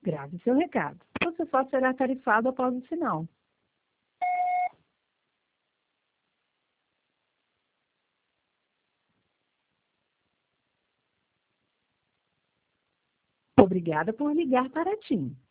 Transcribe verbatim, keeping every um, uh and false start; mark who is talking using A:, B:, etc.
A: Grave seu recado. Você só será tarifado após o sinal. Obrigada por ligar para a TIM.